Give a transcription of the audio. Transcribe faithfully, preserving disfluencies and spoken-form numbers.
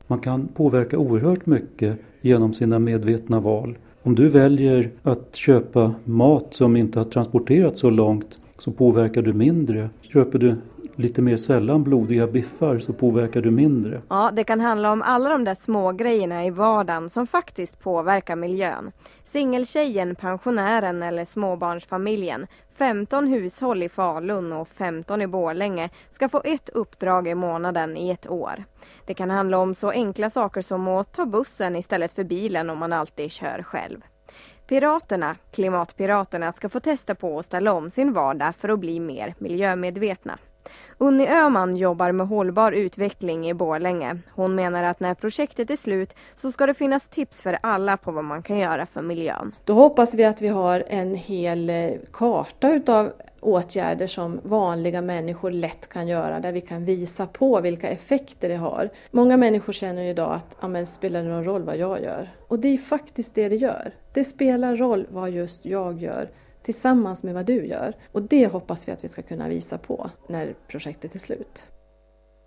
Man kan påverka oerhört mycket genom sina medvetna val. Om du väljer att köpa mat som inte har transporterats så långt så påverkar du mindre. Köper du lite mer sällan blodiga biffar så påverkar du mindre. Ja, det kan handla om alla de där små grejerna i vardagen som faktiskt påverkar miljön. Singeltjejen, pensionären eller småbarnsfamiljen, femton hushåll i Falun och femton i Borlänge ska få ett uppdrag i månaden i ett år. Det kan handla om så enkla saker som att ta bussen istället för bilen om man alltid kör själv. Piraterna, klimatpiraterna, ska få testa på att ställa om sin vardag för att bli mer miljömedvetna. Unni Öhman jobbar med hållbar utveckling i Borlänge. Hon menar att när projektet är slut så ska det finnas tips för alla på vad man kan göra för miljön. Då hoppas vi att vi har en hel karta utav åtgärder som vanliga människor lätt kan göra, där vi kan visa på vilka effekter det har. Många människor känner idag att ja, men spelar det någon roll vad jag gör? Och det är faktiskt det det gör. Det spelar roll vad just jag gör tillsammans med vad du gör. Och det hoppas vi att vi ska kunna visa på när projektet är slut.